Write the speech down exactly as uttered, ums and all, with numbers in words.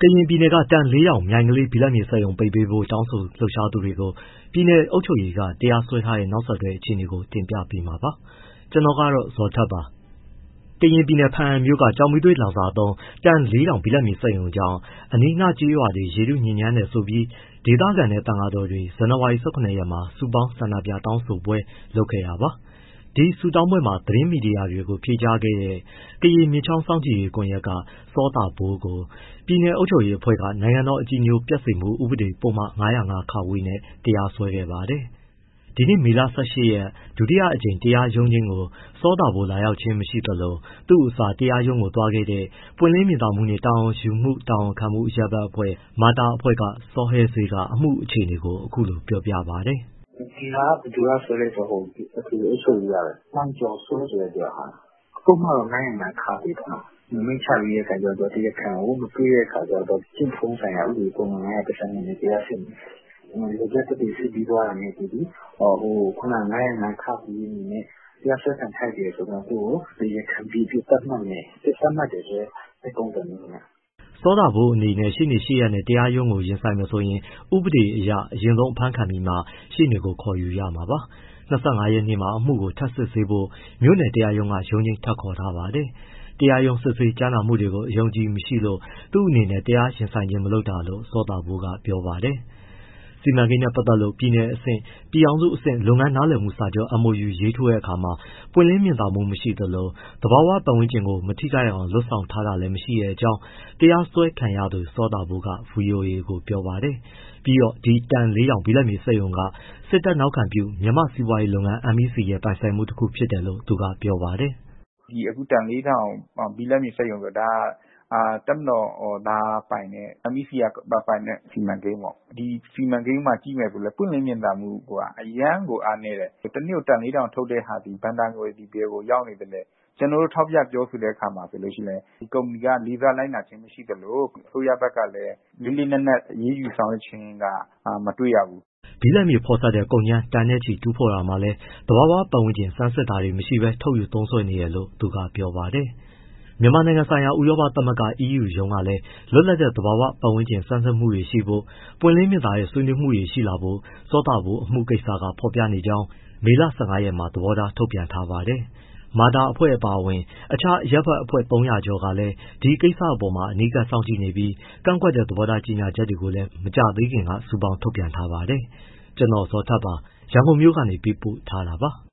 ရင်ပြည်နယ်ကတန်လေးတောင်မြိုင်ကလေးဘိလပ်မြေစက်ရုံပိတ်ပေးဖို့တောင်းဆိုလှုပ်ရှားသူတွေကိုပြည်နယ်အုပ်ချုပ်ရေးကတရားစွဲထားတဲ့နောက်ဆက်တွဲအခြေအနေကိုတင်ပြပေးမှာပါ။ကျွန်တော်ကတော့ဇော်ထက်ပါ။ကရင်ပြည်နယ်ဖားအံမြို့ကကျောက်မီးသွေးလောင်စာသုံးတန်လေးတောင်ဘိလပ်မြေစက်ရုံကြောင့်အနီးနားကျေးရွာတွေရေထုညစ်ညမ်းတယ်ဆိုပြီးဒေသခံနဲ့တန်ဃာတော်တွေဇန်နဝါရီ ၁၇ ရက်မှာစုပေါင်းဆန္ဒပြတောင်းဆိုပွဲလုပ်ခဲ့တာပါ။ဒီဆုတောင်းပွဲမှာသတင်းမီဒီယာတွေကိုဖြေကြားခဲ့တဲ့ကရင်မြစ်ချောင်းစောင့်ကြည့်ရေးကွန်ရက်ကစောတာဘိုးကိုပြည်နယ်အုပ်ချုပ်ရေးအဖွဲ့ကနိုင်ငံတော်အကြည်ညိုပျက်စေမှုဥပဒေပုဒ်မ ၅၀၅ ခ နဲ့တရားစွဲခဲ့ပါတယ်။ဒီနေ့မေလ ၁၈ ရက်ဒုတိယအကြိမ်တရားရုံးချိန်းကိုစောတာဘိုးလာရောက်ခြင်းမရှိသလိုသူ့အစားတရားရုံးကိုသွားခဲ့တဲ့ပွင့်လင်းမြင်သာမှုနှင့်တာဝန်ယူမှုတာဝန်ခံမှုအရပ်ဘက်အဖွဲ့မာတာအဖွဲ့ကစောဟဲဆေးကအမှုအခြေအနေကိုအခုလိုပြောပြပါတယ်။ “ဒီဟာကဘယ်သူကဆွဲလဲဆိုတော့ဟိုအထွေထွေအုပ်ချုပ်ရေးရတယ်။စံကျော်စိုးဆိုတဲ့တရားဟာပုဒ်မတော့၅၀၅ ခ ပေါ့နော်။မိန့်ချပြီးတဲ့အခါကျတော့တရားခံကိုမတွေ့တဲ့အခါကျတော့ကျင့်ထုံးဆိုင်ရာဥပဒေပုံမှန်၅၁၂နဲ့တရားစစ်မယ်။ဒီကတည်းကစစ်ပြီးသွားတာနဲ့ဒီဟိုခုန၅၀၅ ခ အနေနဲ့တရားစွဲခံထိုက်တယ်ဆိုတော့သူ့ကိုတရားခံပြီးပြတ်မှတ်မယ်ပြတ်မှတ်တယ်ဆိုတဲ့ပုံစံမျိုးနဲ့စောတာဘိုးအနေနဲ့ရှေ့နေရှေ့ရက်နဲ့တရားရုံးကိုရင်ဆိုင်မယ်ဆိုရင်ဥပဒေအရအရင်ဆုံးအဖမ်းခံပြီးမှရှေ့နေကိုခေါ်ယူရမှာပါ။၂၅ ရက်နေ့မှာအမှုကိုထပ်စစ်ဆေးဖို့မြို့နယ်တရားရုံးကရုံးချိန်းထပ်ခေါ်ထားပါတယ်။တရားရုံးစစ်ဆေးကြားနာမှုတွေကိုအယုံကြည်မရှိလို့သူ့အနေနဲ့တရားရင်ဆိုင်ခြင်းမလုပ်တာလို့စောတာဘိုးကပြောပါတယ်။စီမံကိန်းနဲ့ပတ်သက်လို့ပြည်နယ်အဆင့်ပြည်ထောင်စုအဆင့်လုပ်ငန်းနားလည်မှုစာချုပ် M O U ရေးထိုးတဲ့အခါမှာပွင့်လင်းမြင်သာမှုမရှိသလိုသဘာဝပတ်ဝန်းကျင်ကိုမထိခိုက်အောင်လုပ်ဆောင်ထားတာလည်းမရှိတဲ့အကြောင်းတရားစွဲခံရသူစောတာဘိုးက ဗွီအိုအေကိုပြောပါတယ်။ပြီးတော့ဒီတန်လေးတောင်ဘိလပ်မြေစက်ရုံကစစ်တပ်နောက်ခံပြုမြန်မာ့စီးပွားရေးလုပ်ငန်း M E C ရဲ့ပိုင်ဆိုင်မှုတစ်ခုဖြစ်တယ်လို့သူကပြောပါတယ်။ဒီအခုတန်လေးတောင်ဘိလပ်မြေစက်ရုံဆိုတာအာတပ်မတော်သားပိုင်တဲ့ M E C ကပိုင်တဲ့စီမံကိန်းပေါ့ဒီစီမံကိန်းမှာကြည့်မယ်ဆိုလဲပွင့်လင်းမြင်သာမှုကအရန်ကိုအားနည်းတယ်တနေ့ကိုတန်လေးတောင်ထုတ်တဲ့ဟာဒီဘန်တာငွေဒီဘယ်ကိုရောက်နေတယ်လဲကျွန်တော်တို့ထောက်ပြပြောဆိုတဲ့အခါမှာဆိုလို့ရှိရင်ဒီကုမ္ပဏီကလေးစားလိုက်နာခြင်းမရှိသလိုအစိုးရဘက်ကလည်းလေးလေးနက်နက်အရေးယူဆောင်ရွက်ခြင်းကမတွေ့ရဘူးဘိလပ်မြေဖော်စတဲ့ကုန်ကျန်းတန်တဲ့ချီတူးဖော်တာမှာလည်းသဘာဝပတ်ဝန်းကျင်စမ်းစစ်တာတွေမရှိဘဲထုတ်ယူသုံးစွဲနေရလို့သူကပြောပါတယ်။မြန်မာနိုင်ငံဆိုင်ရာဥရောပသမဂ္ဂ E U ရုံးကလည်းလွတ်လပ်တဲ့သဘာဝပတ်ဝန်းကျင်စမ်းစစ်မှုတွေရှိဖို့ပွင့်လင်းမြင်သာတဲ့ဆွေးနွေးမှုတွေရှိလာဖို့စောတာဘိုးအမှုကိစ္စကဖော်ပြနေကြောင်းမေလ ၁၅ ရက်မှာသဘောထားထုတ်ပြန်ထားပါတယ်။မာတာအဖွဲ့အပါအဝင်အခြားအရပ်ဘက်အဖွဲ့သုံးရာကျော်ကလည်းဒီကိစ္စအပေါ်မှာအနီးကပ်စောင့်ကြည့်နေပြီးကန့်ကွက်တဲ့သဘောထားကြေညာချက်တွေကိုလည်းမကြာသေးခင်ကစုပေါင်းထုတ်ပြန်ထားပါတယ်။ကျွန်တော်ဇော်ထက်ပါရန်ကုန်မြို့ကနေပေးပို့ထားတာပါ။